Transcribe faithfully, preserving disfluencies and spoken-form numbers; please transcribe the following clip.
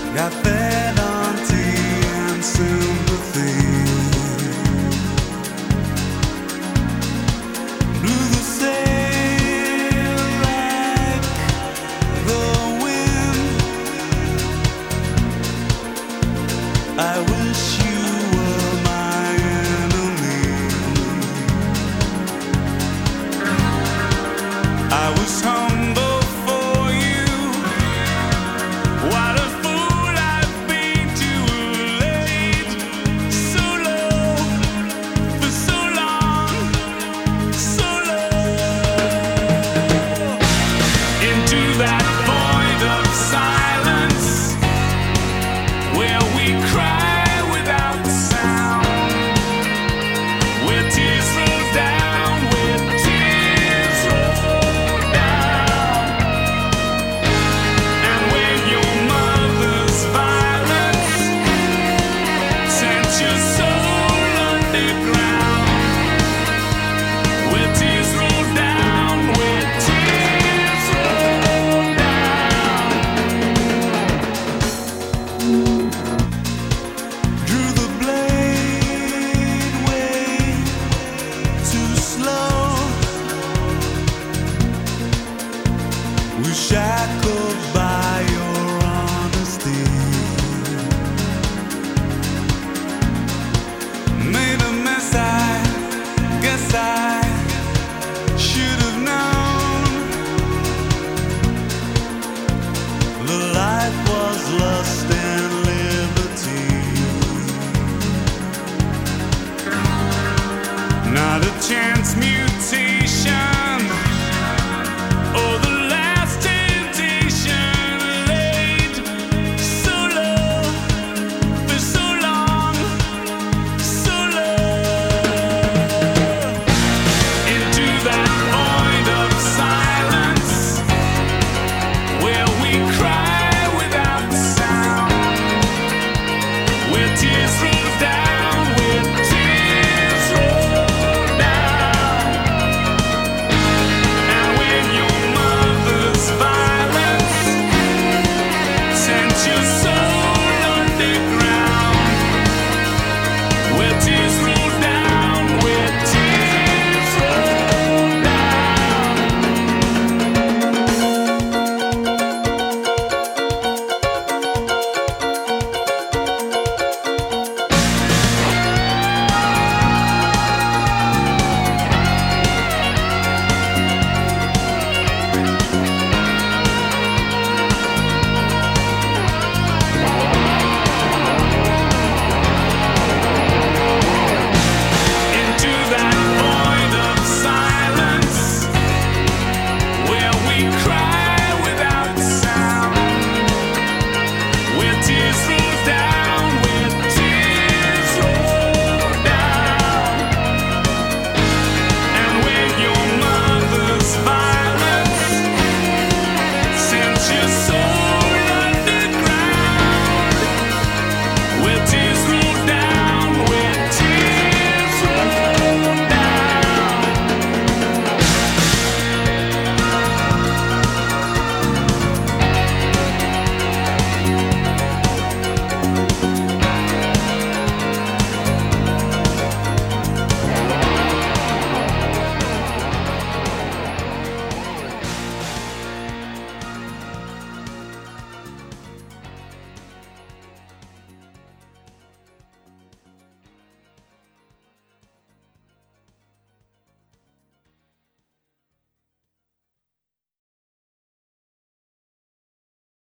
got fed on tea and sympathy. Blew the sail like the wind. I wish you were my enemy. I was humble for you. What a fool I've been, too late. So low for so long, so low. Into that void of silence where we cry without sound, where tears roll down, where tears roll down, and where your mother's violence sent your soul underground, where tears roll down, where tears roll down. Drew the blade way too slow. Was shackled by your honesty. Made a mess, I guess I should have known. The life was lust